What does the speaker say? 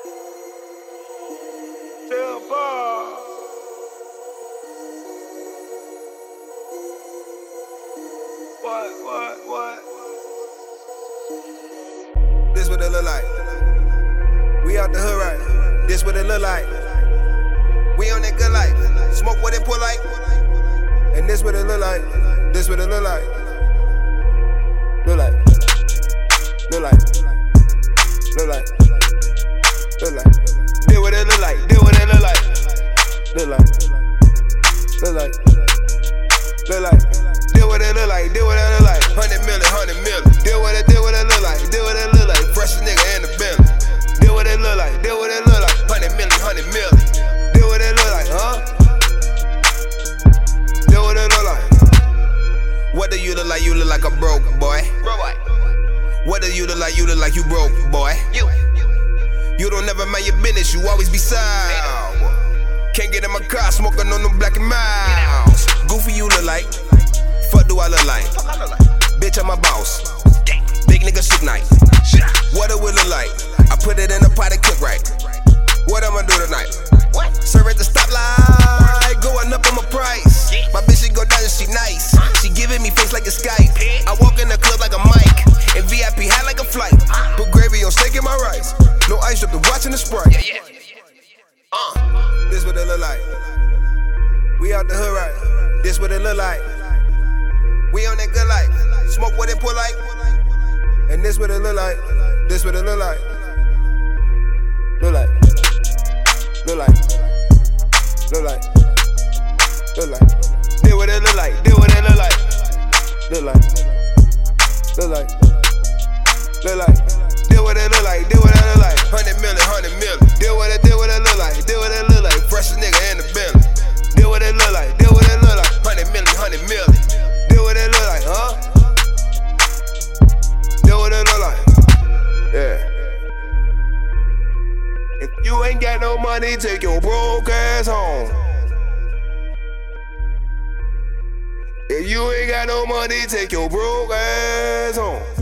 Tell Bob. What? This what it look like. We out the hood right. This what it look like. We on that good life. Smoke what it pull like. And this what it look like. This what it look like. Look like. Look like. Look like. Look like. This what it look like. This what it look like. Look like. Look like. Look like. This what it look like. This what it look like. 100 million. This what it look like. This what it look like. Freshest nigga in the building. This what it look like. This what it look like. 100 million. This what it look like, huh? This what it look like. What do you look like? You look like a broke boy. What do you look like? You look like you broke, boy. You don't never mind your business. You always be silent. Can't get in my car smoking on them black and miles. Goofy you look like. Fuck do I look like? Bitch, I'm a boss. Big nigga shit night. What do it look like? I put it in a pot and cook right. What I'ma do tonight? Serve at the stoplight, going up on my price. My bitch, she go down and she nice. She giving me face like a Skype. I walk in the club like a mic. And VIP hat like a flight. Put gravy on steak in my rice. No ice up the watch and the Sprite. This what it look like. We out the hood right. This what it look like. We on that good life. Smoke what it pull like. And this what it look like. This what it look like. Look like. Look like. Look like. Look like. This what it look like. This what it look like. Look like. Look like. Look like. This what it look like. This what it look like. 100 million. This what it look like. This what it look like. Freshest nigga in the building. This what it look like. This what it look like. 100 million. This what it look like, huh? This what it look like. Yeah. If you ain't got no money, take your broke ass home. If you ain't got no money, take your broke ass home.